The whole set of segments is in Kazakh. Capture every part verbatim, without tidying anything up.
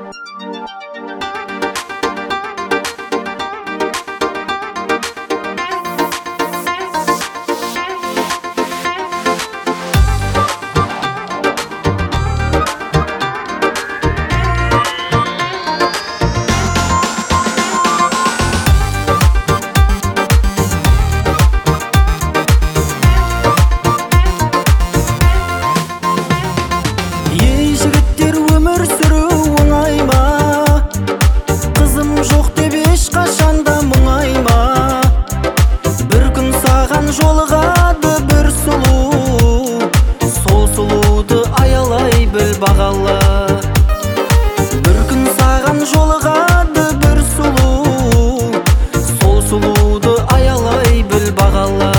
Жолығады бір сұлу, сол сұлуды аялай біл бағала. Бір күн саған жолығады бір сұлу, сол сұлуды аялай біл бағала.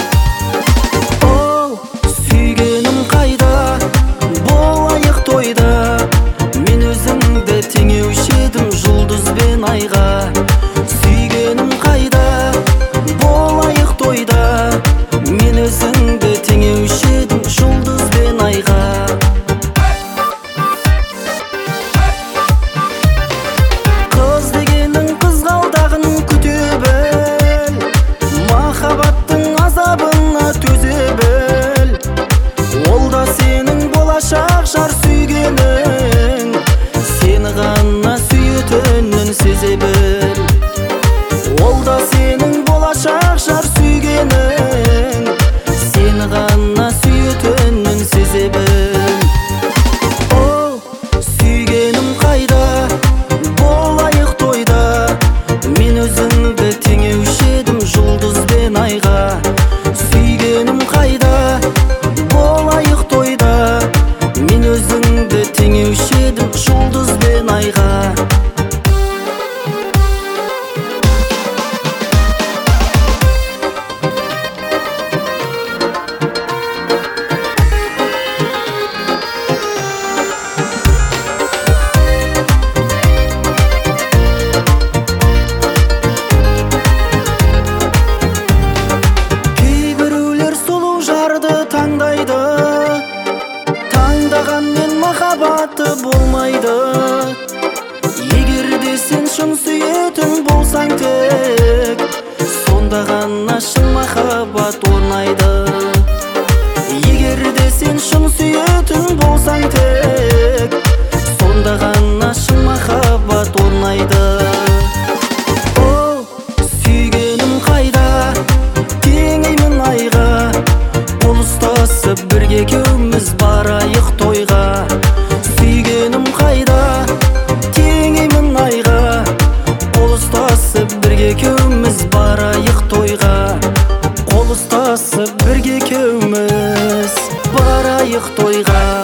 О, сүйгенім қайда, болайық тойда, мен өзіңді теңеуші едім жұлдыз бен айға. Сүйгенім қайда, болайық тойда, мен өзіңді теңеуші едім жұлдыз бен айға. Қыз дегенің қызғалдағын күте біл, махаббаттың азабына төзе біл. Ол да сенің болашақ жар сүйгенің, сені ғана сүйетінін сезе біл. Ол да сенің болашақ жар сүйгенің, сені ғана сүйетінін сезе біл. О, сүйгенім қайда, болайық тойда, мен өзіңді теңеуші едім жұлдыз бен айға. Сүйгенім қайда, болайық тойда, мен өзіңді теңеуші едім жұлдыз бен айға. Таңдайды, таңдағанмен махаббаты болмайды. Егер де сен шын сүйетін болсаң тек, сонда ғана шын махаббат орнайды. Егер де сен шын сүйетін болсаң тек, сонда ғана шын махаббат орнайды. О, сүйгенім қайда, теңеймін айға. Ұстасып бірге екеуміз барайық тойға. Сүйгенім қайда, теңеймін айға. Қол ұстасып бірге екеуміз барайық тойға. Қол ұстасып бірге екеуміз барайық тойға.